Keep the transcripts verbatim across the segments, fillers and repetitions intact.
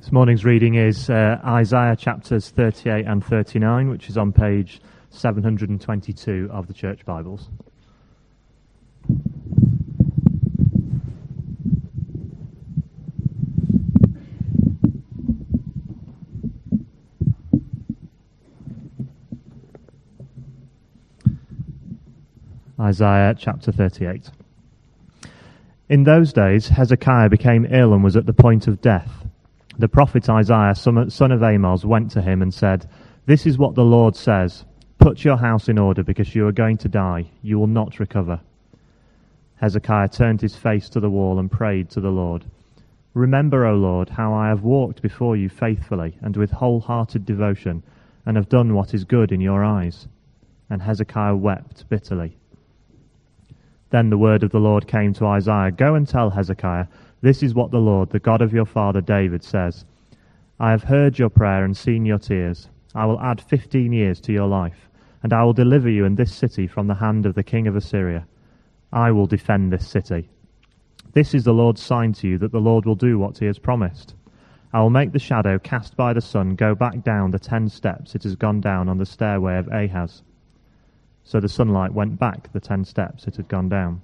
This morning's reading is uh, Isaiah chapters thirty-eight and thirty-nine, which is on page seven hundred twenty-two of the Church Bibles. Isaiah chapter thirty-eight. In those days Hezekiah became ill and was at the point of death. The prophet Isaiah, son of Amos, went to him and said, "This is what the Lord says, put your house in order because you are going to die, you will not recover." Hezekiah turned his face to the wall and prayed to the Lord. "Remember, O Lord, how I have walked before you faithfully and with wholehearted devotion, and have done what is good in your eyes." And Hezekiah wept bitterly. Then the word of the Lord came to Isaiah, "Go and tell Hezekiah, this is what the Lord, the God of your father David, says. I have heard your prayer and seen your tears. I will add fifteen years to your life, and I will deliver you and this city from the hand of the king of Assyria. I will defend this city. This is the Lord's sign to you that the Lord will do what he has promised. I will make the shadow cast by the sun go back down the ten steps it has gone down on the stairway of Ahaz." So the sunlight went back the ten steps it had gone down.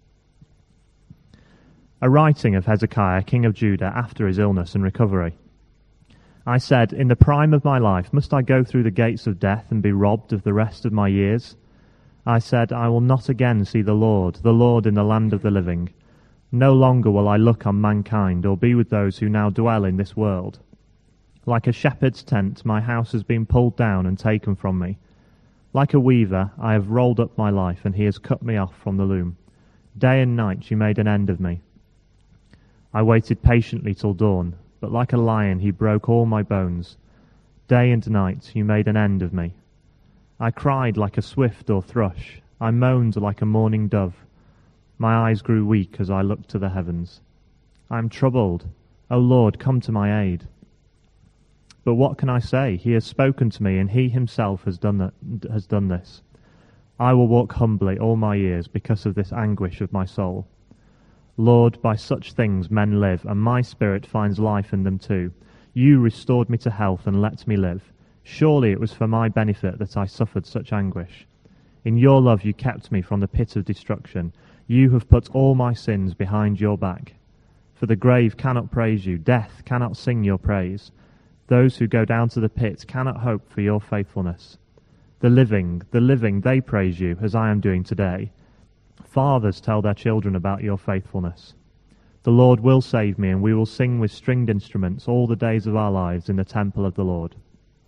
A writing of Hezekiah, king of Judah, after his illness and recovery. I said, "In the prime of my life, must I go through the gates of death and be robbed of the rest of my years? I said, I will not again see the Lord, the Lord in the land of the living. No longer will I look on mankind or be with those who now dwell in this world. Like a shepherd's tent, my house has been pulled down and taken from me. Like a weaver, I have rolled up my life, and he has cut me off from the loom. Day and night you made an end of me. I waited patiently till dawn, but like a lion he broke all my bones. Day and night you made an end of me. I cried like a swift or thrush. I moaned like a mourning dove. My eyes grew weak as I looked to the heavens. I am troubled. O Lord, come to my aid." But what can I say? He has spoken to me, and he himself has done that, has done this. I will walk humbly all my years because of this anguish of my soul. Lord, by such things men live, and my spirit finds life in them too. You restored me to health and let me live. Surely it was for my benefit that I suffered such anguish. In your love you kept me from the pit of destruction. You have put all my sins behind your back. For the grave cannot praise you, death cannot sing your praise. Those who go down to the pit cannot hope for your faithfulness. The living, the living, they praise you, as I am doing today. Fathers tell their children about your faithfulness. The Lord will save me, and we will sing with stringed instruments all the days of our lives in the temple of the Lord."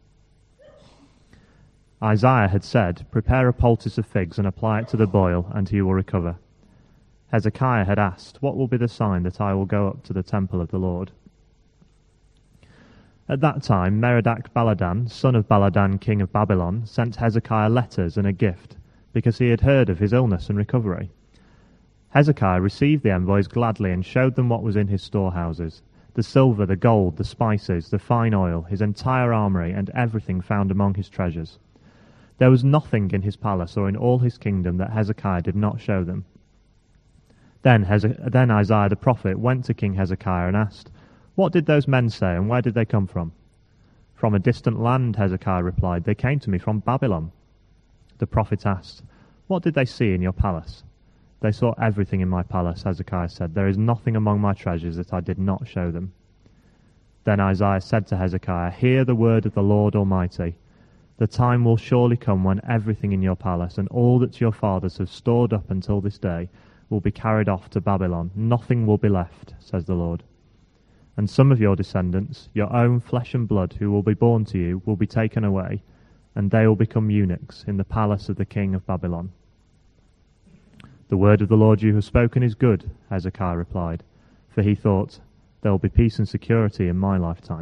Isaiah had said, "Prepare a poultice of figs and apply it to the boil, and he will recover." Hezekiah had asked, "What will be the sign that I will go up to the temple of the Lord?" At that time Merodach-Baladan, son of Baladan, king of Babylon, sent Hezekiah letters and a gift, because he had heard of his illness and recovery. Hezekiah received the envoys gladly and showed them what was in his storehouses, the silver, the gold, the spices, the fine oil, his entire armoury, and everything found among his treasures. There was nothing in his palace or in all his kingdom that Hezekiah did not show them. Then, Heze- then Isaiah the prophet went to King Hezekiah and asked, "What did those men say, and where did they come from?" "From a distant land," Hezekiah replied. "They came to me from Babylon." The prophet asked, "What did they see in your palace?" "They saw everything in my palace," Hezekiah said. "There is nothing among my treasures that I did not show them." Then Isaiah said to Hezekiah, "Hear the word of the Lord Almighty. The time will surely come when everything in your palace and all that your fathers have stored up until this day will be carried off to Babylon. Nothing will be left, says the Lord. And some of your descendants, your own flesh and blood, who will be born to you, will be taken away, and they will become eunuchs in the palace of the king of Babylon." "The word of the Lord you have spoken is good," Hezekiah replied, for he thought, "There will be peace and security in my lifetime."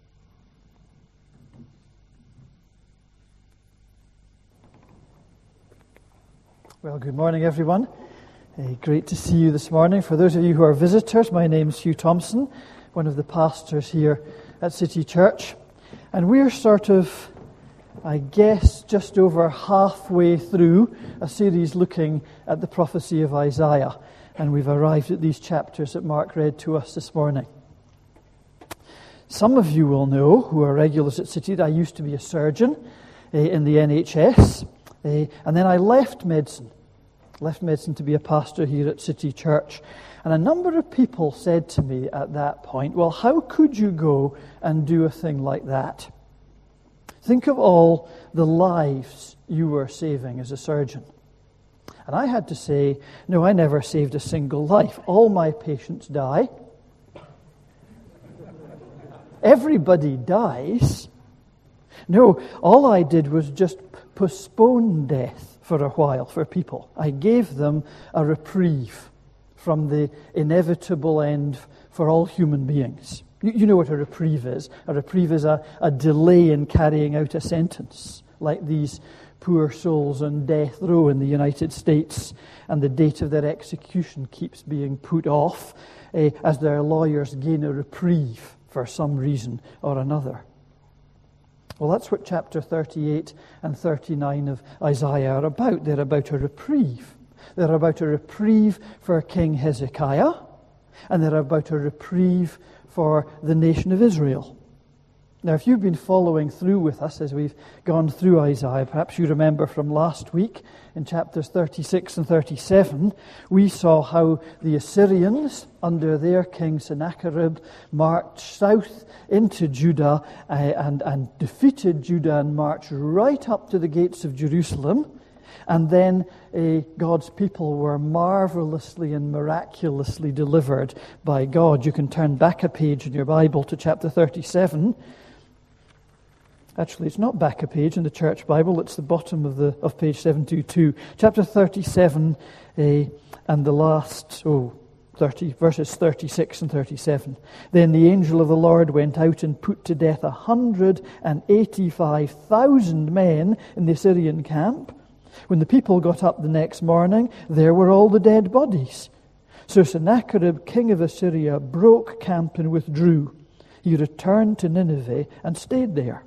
Well, good morning, everyone. Uh, great to see you this morning. For those of you who are visitors, my name's Hugh Thompson, one of the pastors here at City Church. And we're sort of, I guess, just over halfway through a series looking at the prophecy of Isaiah. And we've arrived at these chapters that Mark read to us this morning. Some of you will know, who are regulars at City, that I used to be a surgeon uh, in the N H S, uh, and then I left medicine, left medicine to be a pastor here at City Church. And a number of people said to me at that point, well, how could you go and do a thing like that? Think of all the lives you were saving as a surgeon. And I had to say, no, I never saved a single life. All my patients die. Everybody dies. No, all I did was just postpone death for a while for people. I gave them a reprieve from the inevitable end for all human beings. You, you know what a reprieve is. A reprieve is a, a delay in carrying out a sentence, like these poor souls on death row in the United States, and the date of their execution keeps being put off eh, as their lawyers gain a reprieve for some reason or another. Well, that's what chapter thirty-eight and thirty-nine of Isaiah are about. They're about a reprieve. They're about a reprieve for King Hezekiah, and they're about a reprieve for the nation of Israel. Now, if you've been following through with us as we've gone through Isaiah, perhaps you remember from last week in chapters thirty-six and thirty-seven, we saw how the Assyrians, under their king Sennacherib, marched south into Judah uh, and, and defeated Judah and marched right up to the gates of Jerusalem. And then uh, God's people were marvelously and miraculously delivered by God. You can turn back a page in your Bible to chapter thirty-seven. Actually, it's not back a page in the church Bible. It's the bottom of the of page seven twenty-two. Chapter thirty-seven uh, and the last, oh, thirty, verses thirty-six and thirty-seven. Then the angel of the Lord went out and put to death one hundred eighty-five thousand men in the Assyrian camp. When the people got up the next morning, there were all the dead bodies. So Sennacherib, king of Assyria, broke camp and withdrew. He returned to Nineveh and stayed there.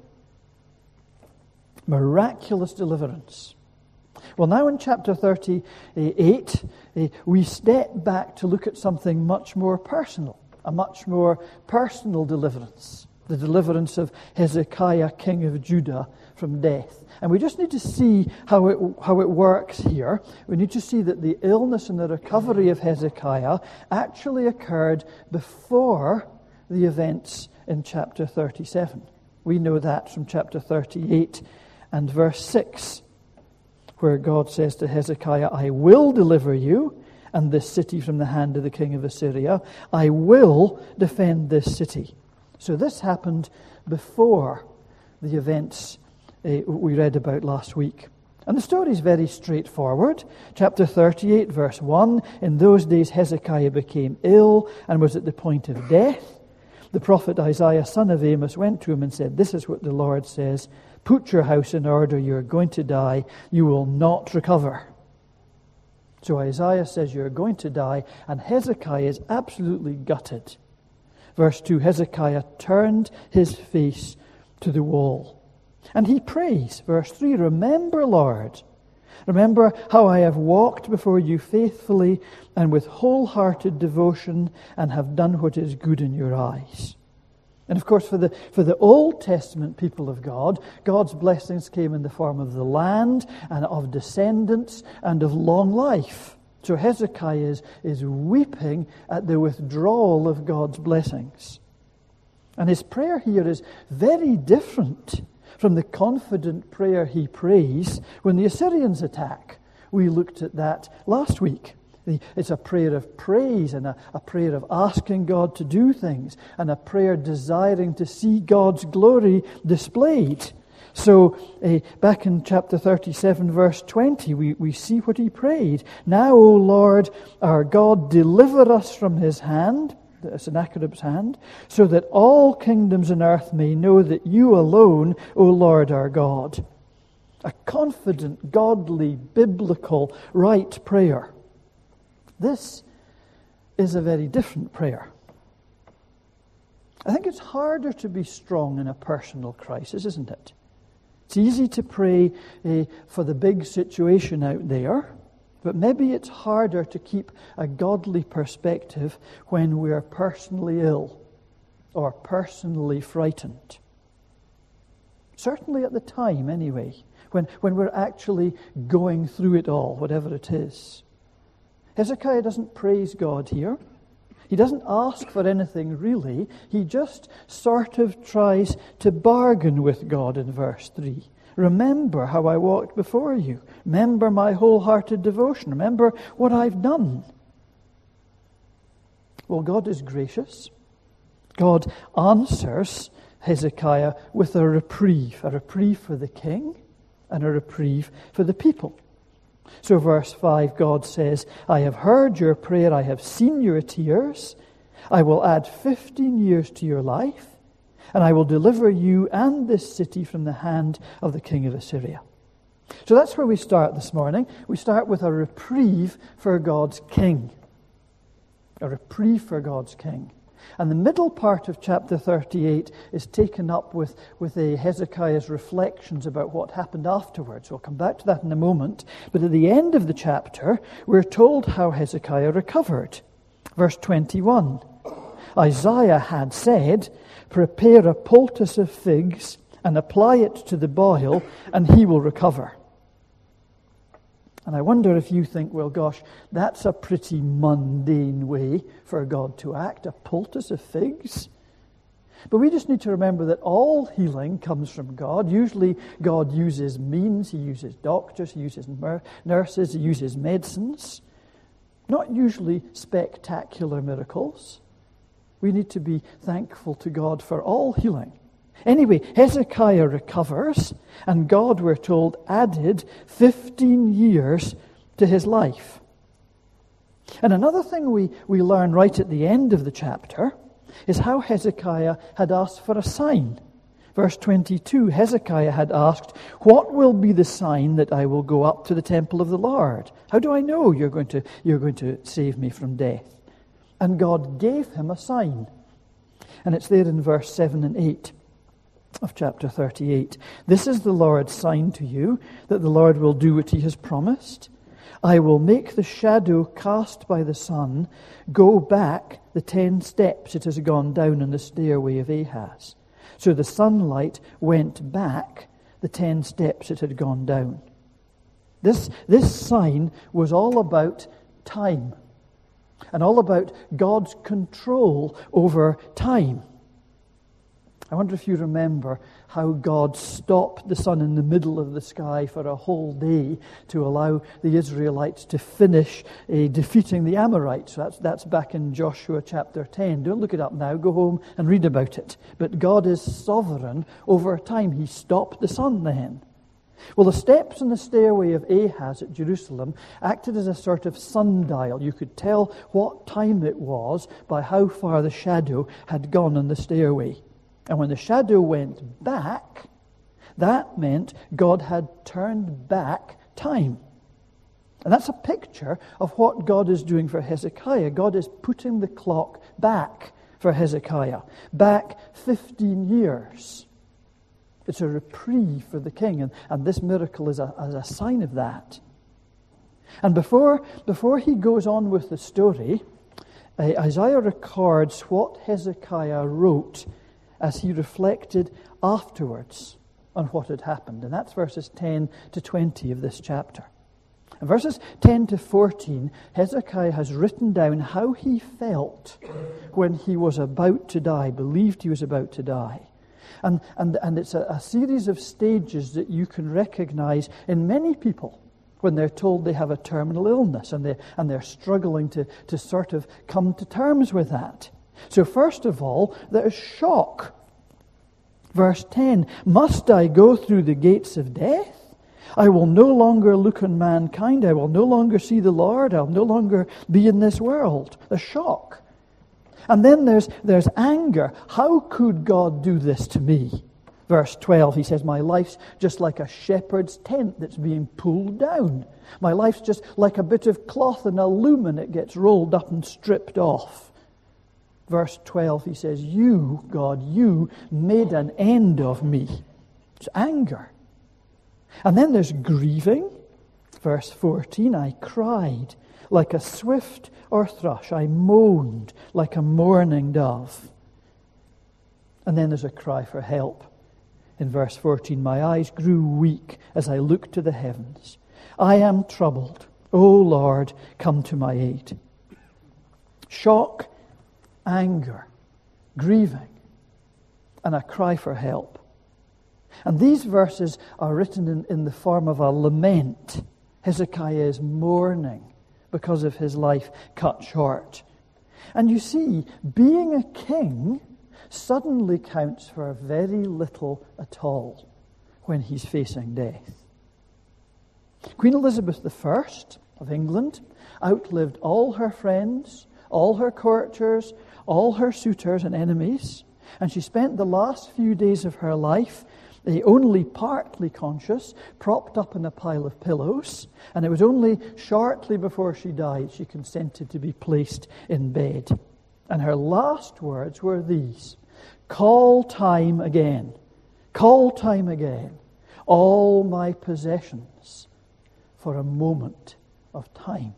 Miraculous deliverance. Well, now in chapter thirty-eight, we step back to look at something much more personal, a much more personal deliverance, the deliverance of Hezekiah, king of Judah, from death. And we just need to see how it how it works here. We need to see that the illness and the recovery of Hezekiah actually occurred before the events in chapter thirty-seven. We know that from chapter thirty-eight and verse six, where God says to Hezekiah, I will deliver you and this city from the hand of the king of Assyria. I will defend this city. So this happened before the events uh, we read about last week. And the story is very straightforward. Chapter thirty-eight, verse one, in those days Hezekiah became ill and was at the point of death. The prophet Isaiah, son of Amos, went to him and said, this is what the Lord says, put your house in order, you're going to die, you will not recover. So Isaiah says you're going to die, and Hezekiah is absolutely gutted. Verse two, Hezekiah turned his face to the wall. And he prays, verse three, remember, Lord, remember how I have walked before you faithfully and with wholehearted devotion and have done what is good in your eyes. And of course, for the for the Old Testament people of God, God's blessings came in the form of the land and of descendants and of long life. So Hezekiah is, is weeping at the withdrawal of God's blessings. And his prayer here is very different from the confident prayer he prays when the Assyrians attack. We looked at that last week. It's a prayer of praise and a, a prayer of asking God to do things and a prayer desiring to see God's glory displayed. So uh, back in chapter thirty-seven, verse twenty, we, we see what he prayed. Now, O Lord, our God, deliver us from his hand, Sennacherib's hand, so that all kingdoms on earth may know that you alone, O Lord, are God. A confident, godly, biblical, right prayer. This is a very different prayer. I think it's harder to be strong in a personal crisis, isn't it? It's easy to pray uh, for the big situation out there, but maybe it's harder to keep a godly perspective when we are personally ill. or personally frightened. Certainly at the time, anyway, when, when we're actually going through it all, whatever it is. Hezekiah doesn't praise God here. He doesn't ask for anything really. He just sort of tries to bargain with God in verse three. Remember how I walked before you. Remember my wholehearted devotion. Remember what I've done. Well, God is gracious. God answers Hezekiah with a reprieve, a reprieve for the king and a reprieve for the people. So verse five, God says, I have heard your prayer, I have seen your tears. I will add fifteen years to your life, and I will deliver you and this city from the hand of the king of Assyria. So that's where we start this morning. We start with a reprieve for God's king. A reprieve for God's king. And the middle part of chapter thirty-eight is taken up with, with a Hezekiah's reflections about what happened afterwards. We'll come back to that in a moment. But at the end of the chapter, we're told how Hezekiah recovered. Verse twenty-one. Isaiah had said, prepare a poultice of figs and apply it to the boil, and he will recover. And I wonder if you think, well, gosh, that's a pretty mundane way for God to act, a poultice of figs. But we just need to remember that all healing comes from God. Usually God uses means, he uses doctors, he uses nurses, he uses medicines. Not usually spectacular miracles. We need to be thankful to God for all healing. Anyway, Hezekiah recovers, and God, we're told, added fifteen years to his life. And another thing we, we learn right at the end of the chapter is how Hezekiah had asked for a sign. Verse twenty-two, Hezekiah had asked, what will be the sign that I will go up to the temple of the Lord? How do I know you're going to, you're going to save me from death? And God gave him a sign. And it's there in verse seven and eight. Of chapter thirty-eight. This is the Lord's sign to you, that the Lord will do what he has promised. I will make the shadow cast by the sun go back the ten steps it has gone down on the stairway of Ahaz. So the sunlight went back the ten steps it had gone down. This, this sign was all about time, and all about God's control over time. I wonder if you remember how God stopped the sun in the middle of the sky for a whole day to allow the Israelites to finish uh, defeating the Amorites. That's, that's back in Joshua chapter ten. Don't look it up now. Go home and read about it. But God is sovereign over time. He stopped the sun then. Well, the steps in the stairway of Ahaz at Jerusalem acted as a sort of sundial. You could tell what time it was by how far the shadow had gone on the stairway. And when the shadow went back, that meant God had turned back time. And that's a picture of what God is doing for Hezekiah. God is putting the clock back for Hezekiah, back fifteen years. It's a reprieve for the king, and, and this miracle is a, is a sign of that. And before, before he goes on with the story, uh, Isaiah records what Hezekiah wrote as he reflected afterwards on what had happened. And that's verses ten to twenty of this chapter. In verses ten to fourteen, Hezekiah has written down how he felt when he was about to die, believed he was about to die. And, and, and it's a, a series of stages that you can recognize in many people when they're told they have a terminal illness and, they, and they're struggling to, to sort of come to terms with that. So first of all, there's shock. Verse ten, must I go through the gates of death? I will no longer look on mankind. I will no longer see the Lord. I'll no longer be in this world. The shock. And then there's, there's anger. How could God do this to me? Verse twelve, he says, my life's just like a shepherd's tent that's being pulled down. My life's just like a bit of cloth in a loom and it gets rolled up and stripped off. Verse twelve, he says, you, God, you made an end of me. It's anger. And then there's grieving. Verse fourteen, I cried like a swift or thrush. I moaned like a mourning dove. And then there's a cry for help. In verse fourteen, my eyes grew weak as I looked to the heavens. I am troubled. O Lord, come to my aid. Shock, anger, grieving, and a cry for help. And these verses are written in, in the form of a lament. Hezekiah is mourning because of his life cut short. And you see, being a king suddenly counts for very little at all when he's facing death. Queen Elizabeth the First of England outlived all her friends, all her courtiers, all her suitors and enemies, and she spent the last few days of her life only partly conscious, propped up in a pile of pillows, and it was only shortly before she died she consented to be placed in bed. And her last words were these: call time again, call time again, all my possessions for a moment of time.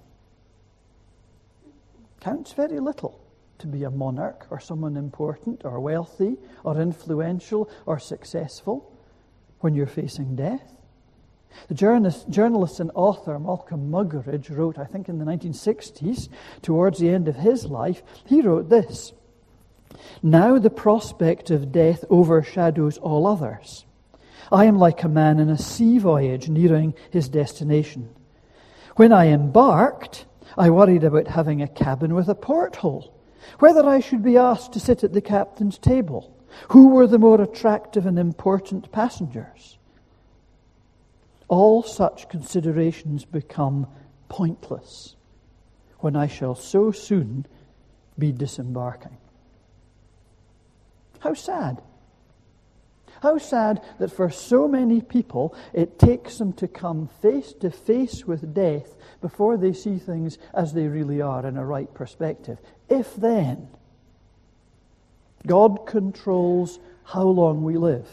Counts very little to be a monarch or someone important or wealthy or influential or successful when you're facing death. The journalist, journalist and author Malcolm Muggeridge wrote, I think in the nineteen sixties, towards the end of his life, he wrote this: now the prospect of death overshadows all others. I am like a man in a sea voyage nearing his destination. When I embarked, I worried about having a cabin with a porthole, whether I should be asked to sit at the captain's table, who were the more attractive and important passengers. All such considerations become pointless when I shall so soon be disembarking. How sad. How sad that for so many people it takes them to come face to face with death before they see things as they really are in a right perspective. If then, God controls how long we live.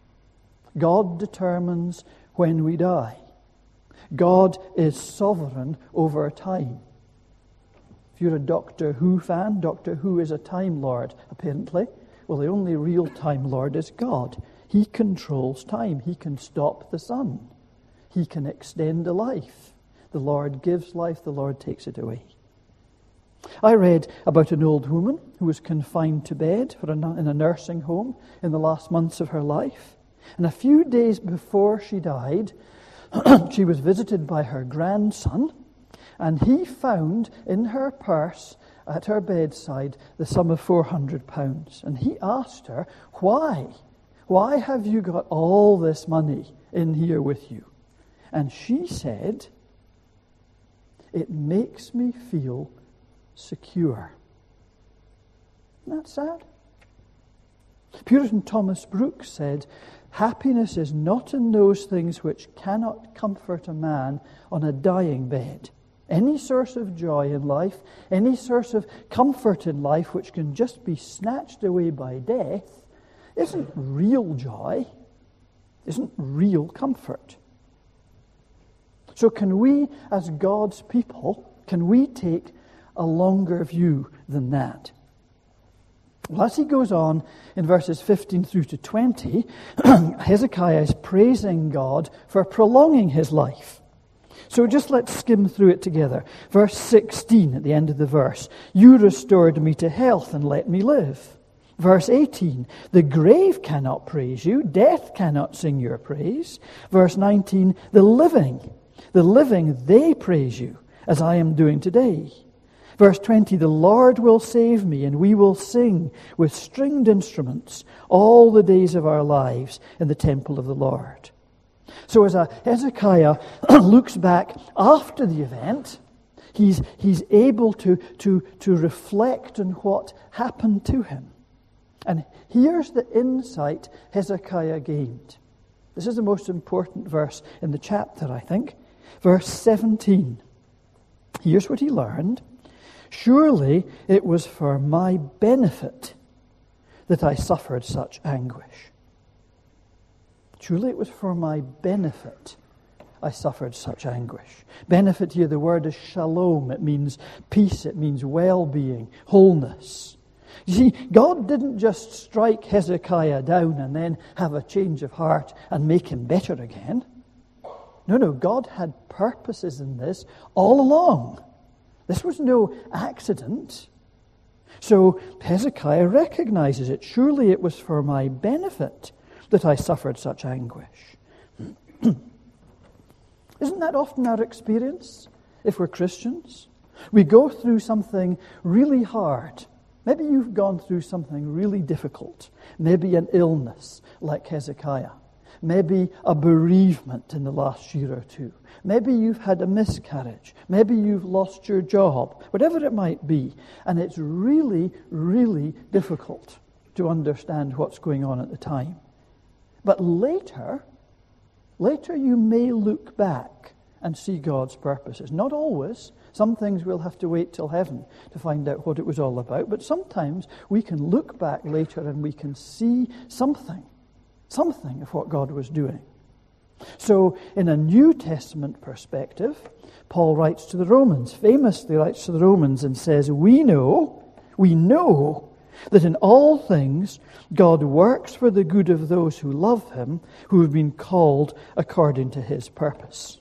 God determines when we die. God is sovereign over time. If you're a Doctor Who fan, Doctor Who is a Time Lord, apparently. Well, the only real Time Lord is God. He controls time. He can stop the sun. He can extend a life. The Lord gives life, the Lord takes it away. I read about an old woman who was confined to bed for a, in a nursing home in the last months of her life. And a few days before she died, she was visited by her grandson, and he found in her purse at her bedside the sum of four hundred pounds. And he asked her, why? Why have you got all this money in here with you? And she said, it makes me feel secure. Isn't that sad? Puritan Thomas Brooks said, happiness is not in those things which cannot comfort a man on a dying bed. Any source of joy in life, any source of comfort in life which can just be snatched away by death, isn't real joy, isn't real comfort. So can we, as God's people, can we take a longer view than that? Well, as he goes on in verses fifteen through to twenty, Hezekiah is praising God for prolonging his life. So just let's skim through it together. Verse sixteen at the end of the verse, you restored me to health and let me live. Verse eighteen, the grave cannot praise you, death cannot sing your praise. Verse nineteen, the living, the living, they praise you, as I am doing today. Verse twenty, the Lord will save me, and we will sing with stringed instruments all the days of our lives in the temple of the Lord. So as a Hezekiah looks back after the event, he's, he's able to, to, to reflect on what happened to him. And here's the insight Hezekiah gained. This is the most important verse in the chapter, I think. Verse seventeen. Here's what he learned. Surely it was for my benefit that I suffered such anguish. Surely it was for my benefit I suffered such anguish. Benefit here, the word is shalom. It means peace. It means well-being, wholeness. You see, God didn't just strike Hezekiah down and then have a change of heart and make him better again. No, no, God had purposes in this all along. This was no accident. So Hezekiah recognizes it. Surely it was for my benefit that I suffered such anguish. Isn't that often our experience if we're Christians? We go through something really hard. Maybe you've gone through something really difficult. Maybe an illness like Hezekiah. Maybe a bereavement in the last year or two. Maybe you've had a miscarriage. Maybe you've lost your job. Whatever it might be. And it's really, really difficult to understand what's going on at the time. But later, later you may look back and see God's purposes. Not always. Some things we'll have to wait till heaven to find out what it was all about. But sometimes we can look back later and we can see something. Something of what God was doing. So, in a New Testament perspective, Paul writes to the Romans, famously writes to the Romans and says, We know, we know that in all things God works for the good of those who love him, who have been called according to his purpose.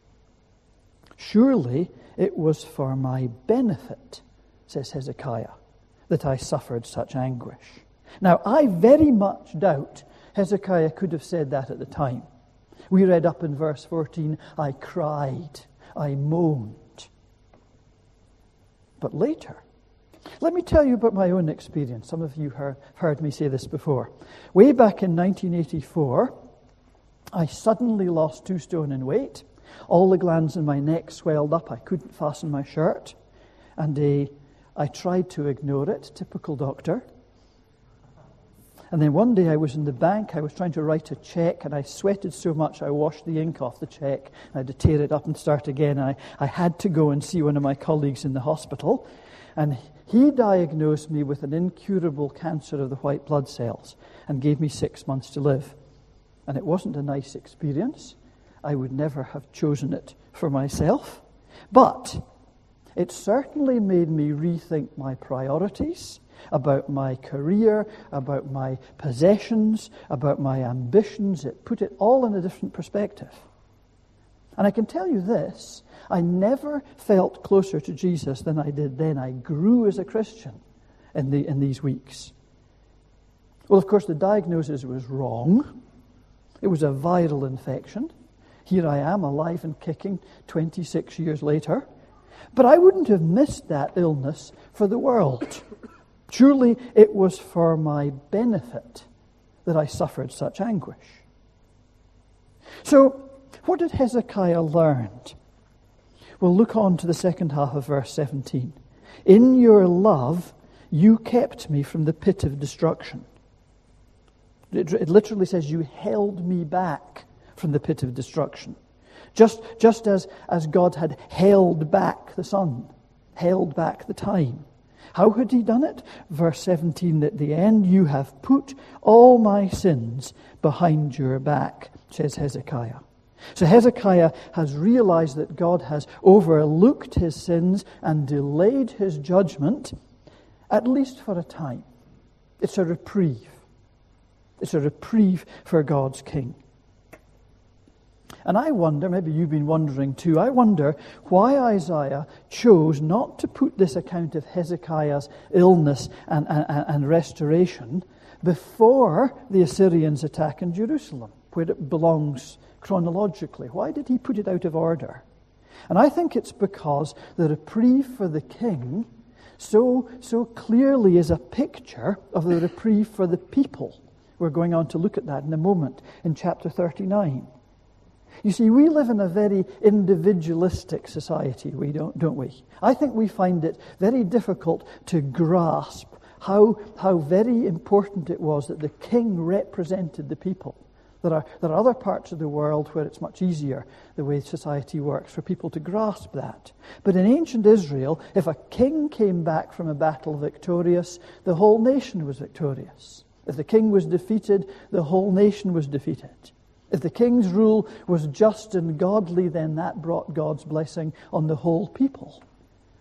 Surely it was for my benefit, says Hezekiah, that I suffered such anguish. Now, I very much doubt Hezekiah could have said that at the time. We read up in verse fourteen, I cried, I moaned. But later, let me tell you about my own experience. Some of you have heard me say this before. Way back in nineteen eighty-four, I suddenly lost two stone in weight. All the glands in my neck swelled up. I couldn't fasten my shirt. And uh, I tried to ignore it. Typical doctor. And then one day I was in the bank, I was trying to write a check, and I sweated so much I washed the ink off the check. I had to tear it up and start again. I, I had to go and see one of my colleagues in the hospital, and he diagnosed me with an incurable cancer of the white blood cells and gave me six months to live. And it wasn't a nice experience. I would never have chosen it for myself. But it certainly made me rethink my priorities, about my career, about my possessions, about my ambitions. It put it all in a different perspective. And I can tell you this, I never felt closer to Jesus than I did then. I grew as a Christian in, the, in these weeks. Well, of course, the diagnosis was wrong. It was a viral infection. Here I am, alive and kicking, twenty-six years later. But I wouldn't have missed that illness for the world. Surely it was for my benefit that I suffered such anguish. So, what did Hezekiah learn? Well, look on to the second half of verse seventeen. In your love, you kept me from the pit of destruction. It, it literally says you held me back from the pit of destruction. Just, just as, as God had held back the sun, held back the time. How had he done it? Verse seventeen, at the end, you have put all my sins behind your back, says Hezekiah. So Hezekiah has realized that God has overlooked his sins and delayed his judgment, at least for a time. It's a reprieve. It's a reprieve for God's king. And I wonder, maybe you've been wondering too, I wonder why Isaiah chose not to put this account of Hezekiah's illness and, and, and restoration before the Assyrians' attack in Jerusalem, where it belongs chronologically. Why did he put it out of order? And I think it's because the reprieve for the king so, so clearly is a picture of the reprieve for the people. We're going on to look at that in a moment in chapter thirty-nine. You see, we live in a very individualistic society, we don't, don't we? I think we find it very difficult to grasp how, how very important it was that the king represented the people. There are, there are other parts of the world where it's much easier, the way society works, for people to grasp that. But in ancient Israel, if a king came back from a battle victorious, the whole nation was victorious. If the king was defeated, the whole nation was defeated. If the king's rule was just and godly, then that brought God's blessing on the whole people.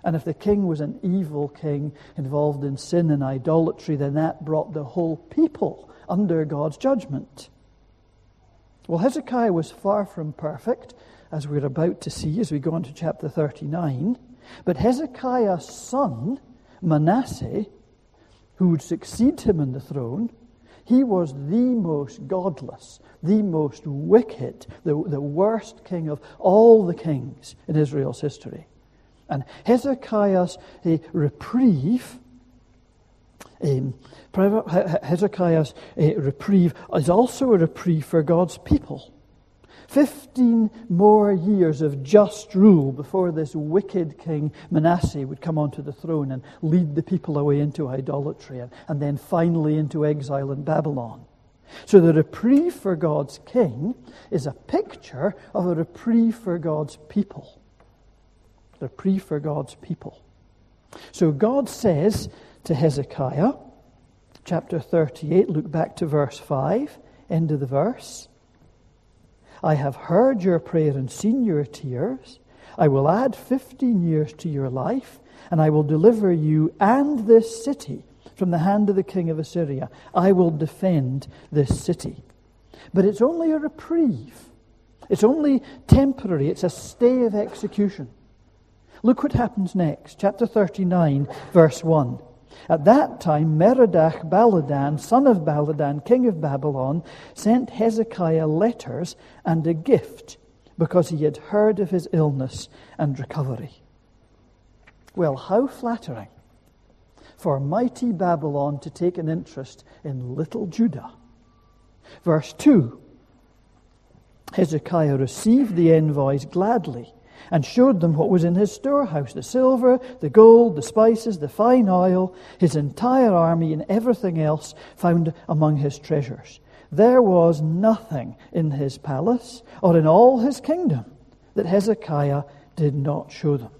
And if the king was an evil king involved in sin and idolatry, then that brought the whole people under God's judgment. Well, Hezekiah was far from perfect, as we're about to see as we go on to chapter thirty-nine. But Hezekiah's son, Manasseh, who would succeed him in the throne, he was the most godless, the most wicked, the, the worst king of all the kings in Israel's history. And Hezekiah's uh, reprieve, um, Hezekiah's uh, reprieve is also a reprieve for God's people. Fifteen more years of just rule before this wicked king Manasseh would come onto the throne and lead the people away into idolatry and, and then finally into exile in Babylon. So the reprieve for God's king is a picture of a reprieve for God's people. The reprieve for God's people. So God says to Hezekiah, chapter thirty-eight, look back to verse five, end of the verse. I have heard your prayer and seen your tears. I will add fifteen years to your life, and I will deliver you and this city from the hand of the king of Assyria. I will defend this city. But it's only a reprieve. It's only temporary. It's a stay of execution. Look what happens next. Chapter thirty-nine, verse one. At that time, Merodach Baladan, son of Baladan, king of Babylon, sent Hezekiah letters and a gift because he had heard of his illness and recovery. Well, how flattering for mighty Babylon to take an interest in little Judah. Verse two. Hezekiah received the envoys gladly and showed them what was in his storehouse, the silver, the gold, the spices, the fine oil, his entire army, and everything else found among his treasures. There was nothing in his palace or in all his kingdom that Hezekiah did not show them.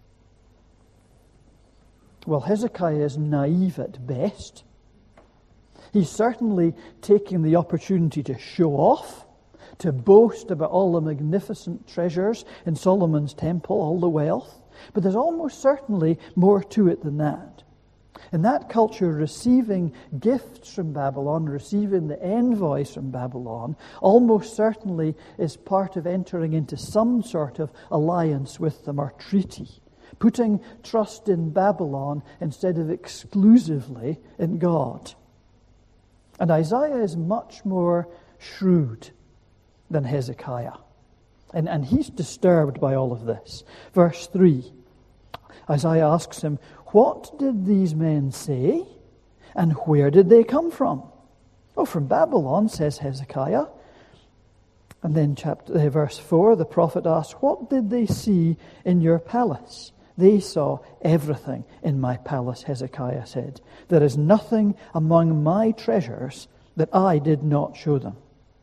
Well, Hezekiah is naive at best. He's certainly taking the opportunity to show off, to boast about all the magnificent treasures in Solomon's temple, all the wealth. But there's almost certainly more to it than that. In that culture, receiving gifts from Babylon, receiving the envoys from Babylon, almost certainly is part of entering into some sort of alliance with them or treaty, putting trust in Babylon instead of exclusively in God. And Isaiah is much more shrewd than Hezekiah. And, and he's disturbed by all of this. Verse three, Isaiah asks him, what did these men say, and where did they come from? Oh, from Babylon, says Hezekiah. And then chapter, uh, verse four, the prophet asks, what did they see in your palace? They saw everything in my palace, Hezekiah said. There is nothing among my treasures that I did not show them.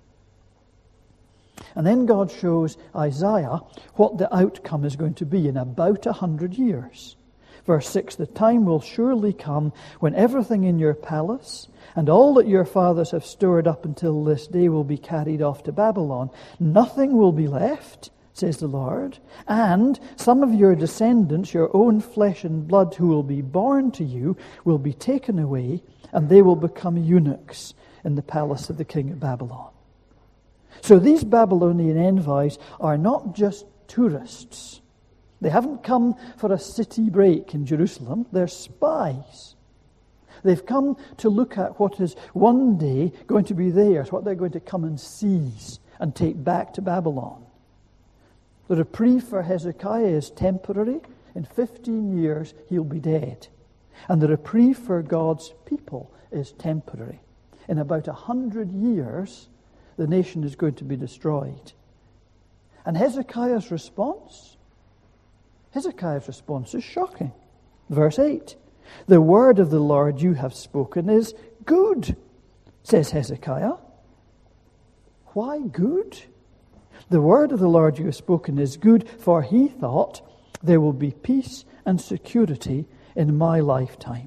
And then God shows Isaiah what the outcome is going to be in about a hundred years. Verse six, the time will surely come when everything in your palace and all that your fathers have stored up until this day will be carried off to Babylon. Nothing will be left, says the Lord, and some of your descendants, your own flesh and blood who will be born to you, will be taken away, and they will become eunuchs in the palace of the king of Babylon. So these Babylonian envoys are not just tourists. They haven't come for a city break in Jerusalem. They're spies. They've come to look at what is one day going to be theirs, what they're going to come and seize and take back to Babylon. The reprieve for Hezekiah is temporary. In fifteen years, he'll be dead. And the reprieve for God's people is temporary. In about a hundred years, the nation is going to be destroyed. And Hezekiah's response? Hezekiah's response is shocking. Verse eight. The word of the Lord you have spoken is good, says Hezekiah. Why good? The word of the Lord you have spoken is good, for he thought there will be peace and security in my lifetime.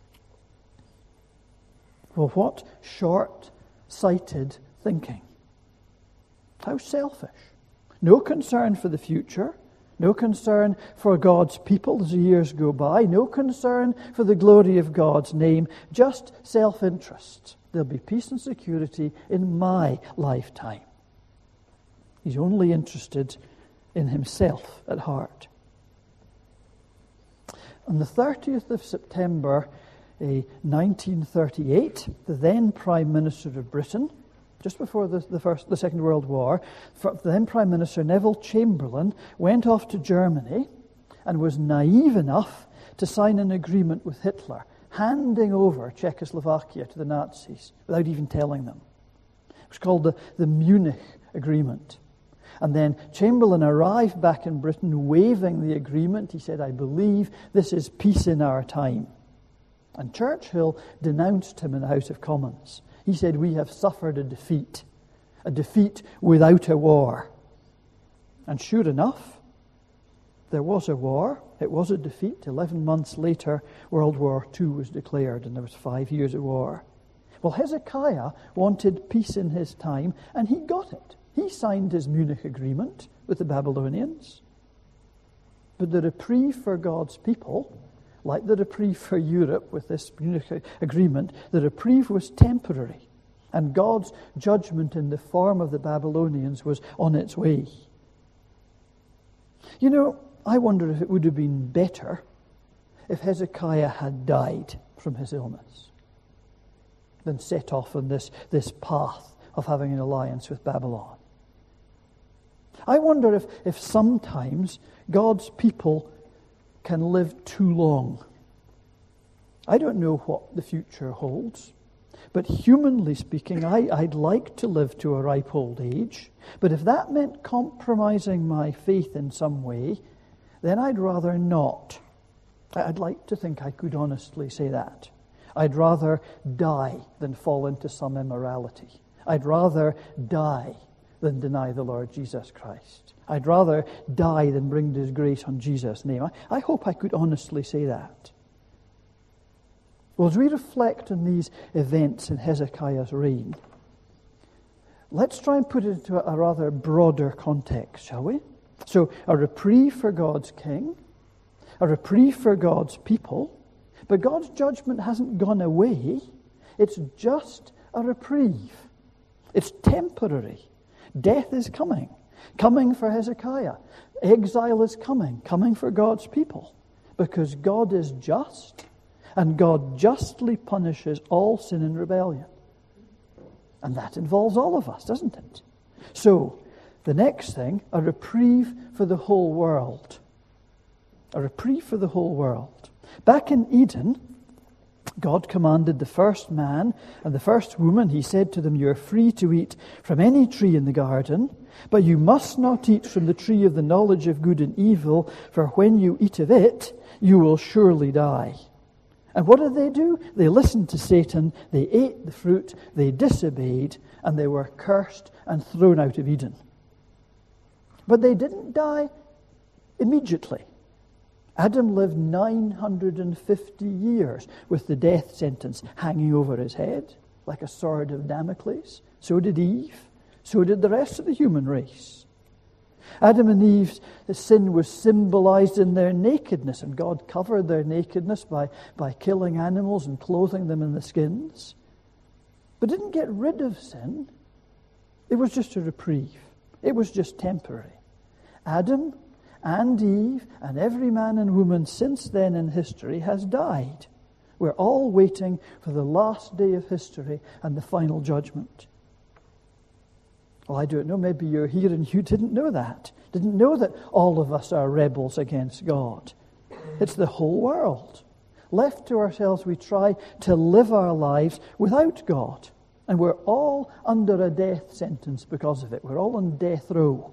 Well, what short-sighted thinking. How selfish. No concern for the future, No concern for God's people as the years go by. No concern for the glory of God's name. Just self-interest. There'll be peace and security in my lifetime. He's only interested in himself at heart. On the thirtieth of September, uh, nineteen thirty-eight, the then Prime Minister of Britain, just before the, the, first, the Second World War, the then Prime Minister Neville Chamberlain went off to Germany and was naive enough to sign an agreement with Hitler, handing over Czechoslovakia to the Nazis without even telling them. It was called the, the Munich Agreement. And then Chamberlain arrived back in Britain waving the agreement. He said, "I believe this is peace in our time." And Churchill denounced him in the House of Commons. He said, "We have suffered a defeat, a defeat without a war." And sure enough, there was a war. It was a defeat. Eleven months later, World War Two was declared, and there was five years of war. Well, Hezekiah wanted peace in his time, and he got it. He signed his Munich Agreement with the Babylonians. But the reprieve for God's people, like the reprieve for Europe with this Munich Agreement, the reprieve was temporary. And God's judgment in the form of the Babylonians was on its way. You know, I wonder if it would have been better if Hezekiah had died from his illness than set off on this, this path of having an alliance with Babylon. I wonder if, if sometimes God's people can live too long. I don't know what the future holds, but humanly speaking, I, I'd like to live to a ripe old age. But if that meant compromising my faith in some way, then I'd rather not. I'd like to think I could honestly say that. I'd rather die than fall into some immorality. I'd rather die than deny the Lord Jesus Christ. I'd rather die than bring disgrace on Jesus' name. I, I hope I could honestly say that. Well, as we reflect on these events in Hezekiah's reign, let's try and put it into a rather broader context, shall we? So, a reprieve for God's king, a reprieve for God's people, but God's judgment hasn't gone away. It's just a reprieve. It's temporary. Death is coming, coming for Hezekiah. Exile is coming, coming for God's people, because God is just, and God justly punishes all sin and rebellion. And that involves all of us, doesn't it? So, the next thing, a reprieve for the whole world. A reprieve for the whole world. Back in Eden, God commanded the first man and the first woman, he said to them, "You are free to eat from any tree in the garden, but you must not eat from the tree of the knowledge of good and evil, for when you eat of it, you will surely die." And what did they do? They listened to Satan, they ate the fruit, they disobeyed, and they were cursed and thrown out of Eden. But they didn't die immediately. Adam lived nine hundred fifty years with the death sentence hanging over his head like a sword of Damocles. So did Eve. So did the rest of the human race. Adam and Eve's sin was symbolized in their nakedness, and God covered their nakedness by, by killing animals and clothing them in the skins. But didn't get rid of sin. It was just a reprieve. It was just temporary. Adam and Eve and every man and woman since then in history has died. We're all waiting for the last day of history and the final judgment. Well, I don't know, maybe you're here and you didn't know that. Didn't know that all of us are rebels against God. It's the whole world. Left to ourselves, we try to live our lives without God. And we're all under a death sentence because of it. We're all on death row.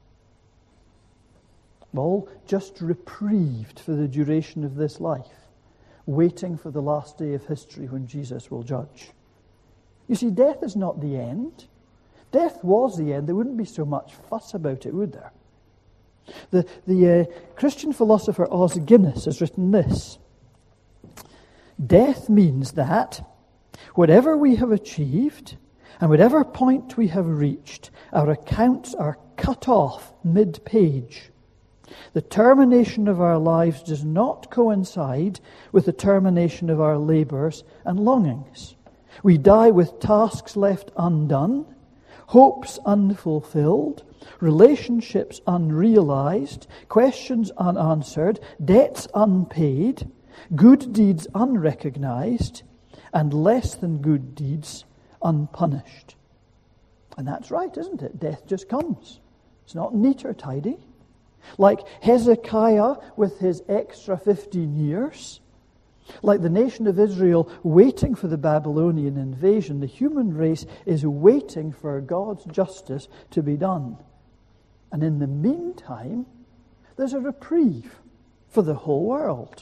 All just reprieved for the duration of this life, waiting for the last day of history when Jesus will judge. You see, death is not the end. Death was the end. There wouldn't be so much fuss about it, would there? The, the uh, Christian philosopher Os Guinness has written this. Death means that whatever we have achieved and whatever point we have reached, our accounts are cut off mid-page. The termination of our lives does not coincide with the termination of our labours and longings. We die with tasks left undone, hopes unfulfilled, relationships unrealized, questions unanswered, debts unpaid, good deeds unrecognized, and less than good deeds unpunished. And that's right, isn't it? Death just comes. It's not neat or tidy. Like Hezekiah with his extra fifteen years, like the nation of Israel waiting for the Babylonian invasion, the human race is waiting for God's justice to be done. And in the meantime, there's a reprieve for the whole world.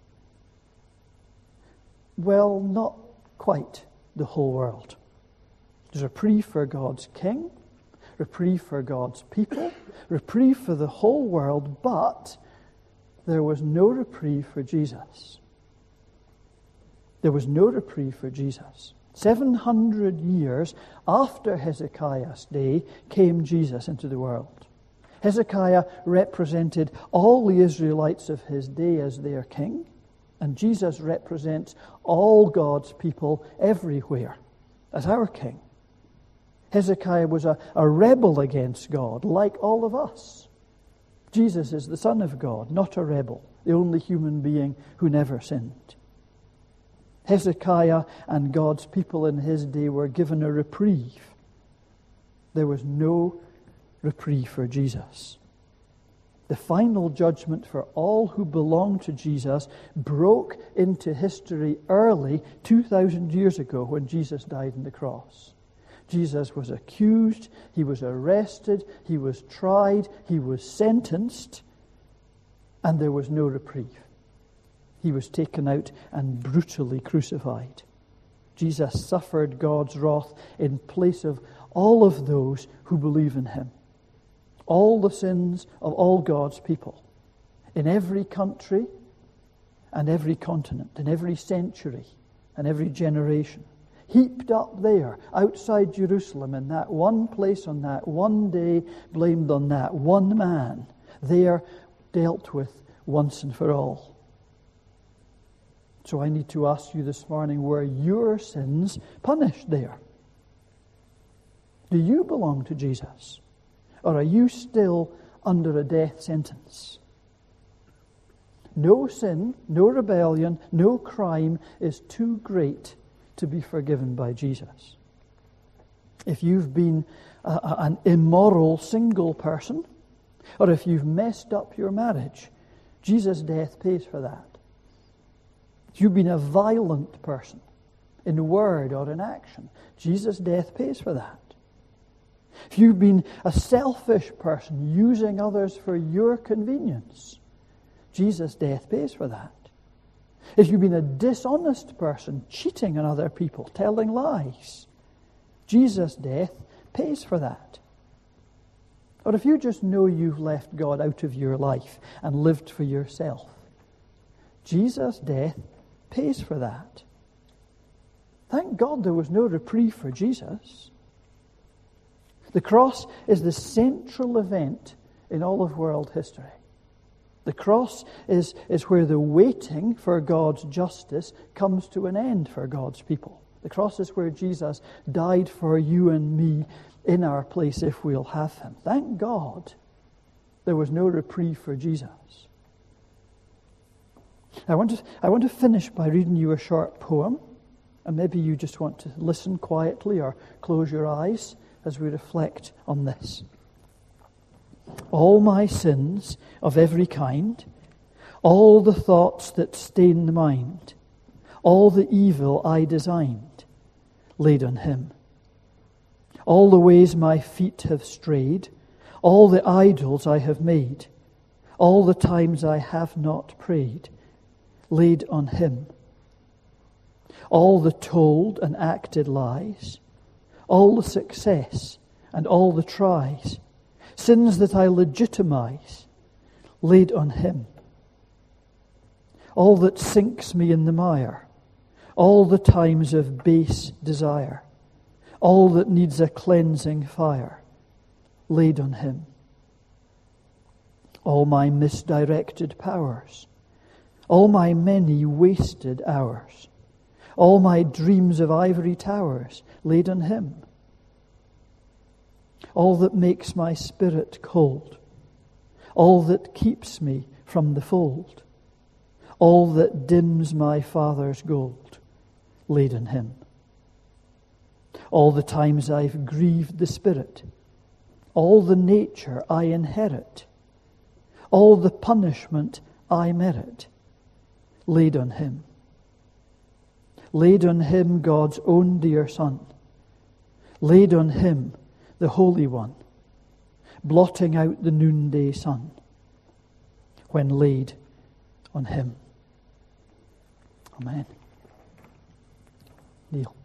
Well, not quite the whole world. There's a reprieve for God's king, reprieve for God's people, reprieve for the whole world, but there was no reprieve for Jesus. There was no reprieve for Jesus. seven hundred years after Hezekiah's day came Jesus into the world. Hezekiah represented all the Israelites of his day as their king, and Jesus represents all God's people everywhere as our king. Hezekiah was a, a rebel against God, like all of us. Jesus is the Son of God, not a rebel, the only human being who never sinned. Hezekiah and God's people in his day were given a reprieve. There was no reprieve for Jesus. The final judgment for all who belong to Jesus broke into history early, two thousand years ago, when Jesus died on the cross. Jesus was accused, he was arrested, he was tried, he was sentenced, and there was no reprieve. He was taken out and brutally crucified. Jesus suffered God's wrath in place of all of those who believe in him. All the sins of all God's people, in every country and every continent, in every century and every generation, heaped up there outside Jerusalem in that one place on that one day, blamed on that one man, there dealt with once and for all. So I need to ask you this morning, were your sins punished there? Do you belong to Jesus? Or are you still under a death sentence? No sin, no rebellion, no crime is too great to be forgiven by Jesus. If you've been a, a, an immoral single person, or if you've messed up your marriage, Jesus' death pays for that. If you've been a violent person, in word or in action, Jesus' death pays for that. If you've been a selfish person, using others for your convenience, Jesus' death pays for that. If you've been a dishonest person, cheating on other people, telling lies, Jesus' death pays for that. Or if you just know you've left God out of your life and lived for yourself, Jesus' death pays for that. Thank God there was no reprieve for Jesus. The cross is the central event in all of world history. The cross is, is where the waiting for God's justice comes to an end for God's people. The cross is where Jesus died for you and me in our place if we'll have him. Thank God there was no reprieve for Jesus. I want to, I want to finish by reading you a short poem, and maybe you just want to listen quietly or close your eyes as we reflect on this. All my sins of every kind, all the thoughts that stain the mind, all the evil I designed, laid on him. All the ways my feet have strayed, all the idols I have made, all the times I have not prayed, laid on him. All the told and acted lies, all the success and all the tries, sins that I legitimize, laid on him. All that sinks me in the mire, all the times of base desire, all that needs a cleansing fire, laid on him. all my misdirected powers, all my many wasted hours, all my dreams of ivory towers laid on him, all that makes my spirit cold, all that keeps me from the fold, all that dims my Father's gold, laid on him. All the times I've grieved the Spirit, all the nature I inherit, all the punishment I merit, laid on him. Laid on him God's own dear Son, laid on him the Holy One, blotting out the noonday sun, when laid on him. Amen. Kneel.